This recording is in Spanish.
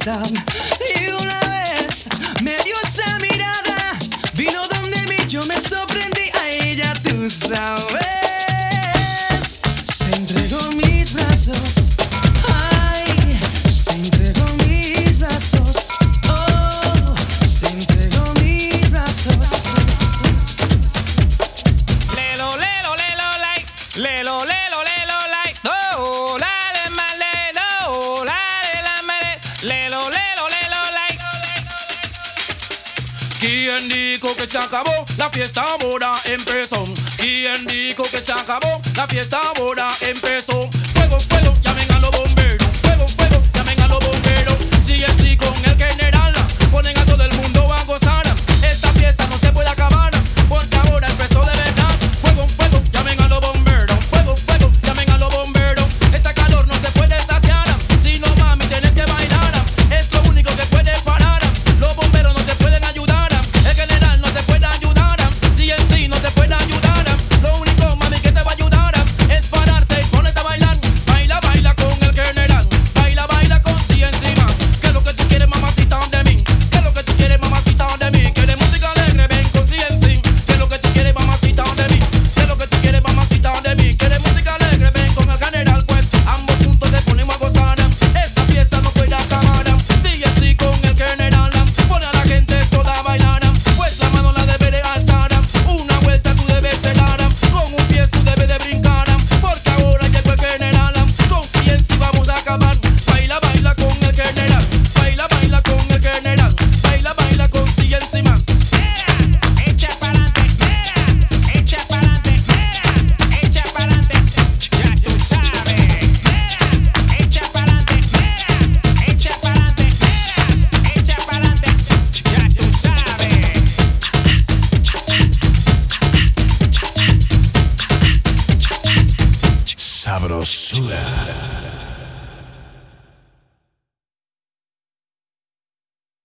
nada. Y una vez me dio esa mirada, vino donde mí, yo me sorprendí a ella, tú sabes. Se entregó mis brazos, ay, se entregó mis brazos, oh, se entregó mis brazos. Lelo, lelo, lelo, like, lelo, lelo, lelo, like, oh, la de male, no, la de la male, lelo, lelo, lelo, like. ¿Quién dijo que se acabó? La fiesta ahora empezó. ¿Quién dijo que se acabó? La fiesta ahora empezó. Fuego, fuego, llamen a los bomberos. Fuego, fuego, llamen a los bomberos. Si es así con el general, ponen a todo el mundo a gozar. Esta fiesta no se puede acabar, porque ahora empezó de verdad. Fuego, fuego, llamen a los bomberos. Fuego, fuego, llamen a los bomberos. Esta calor no se puede saciar. Si no, mami, tienes que bailar. Es lo único que puede parar. Los bomberos no te pueden ayudar. El general no te puede ayudar. Si en sí no te puede ayudar. Lo único, mami, que te va a ayudar es pararte y ponerte a bailar. Baila, baila con el general. Baila, baila con CNC más. ¿Qué es lo que tú quieres, mamacita, de mí? ¿Qué es lo que tú quieres, mamacita, de mí? ¿Quieres música alegre? Ven con CNC. ¿Qué es lo que tú quieres, mamacita, de mí? ¿Qué es lo que tú quieres, mamacita, de mí? ¿Quieres música alegre? Ven con el general, pues ambos juntos te ponemos a gozar. Esta fiesta no puede acabar. CNC con el general. Pone a la gente toda a bailar. Pues la mano la debe de alzar. Una vuelta tú debes de dar. Con un pie tú debes de brincar. Porque ahora llegó el general. Con CNC vamos a acabar. Baila, baila con el general. Baila, baila con el general. Baila, baila con CNC más. Echa pa'lante, echa pa'lante, echa pa'lante, ya tú sabes. Echa pa'lante, echa pa'lante, echa pa'lante, ya tú sabes. Sabrosura.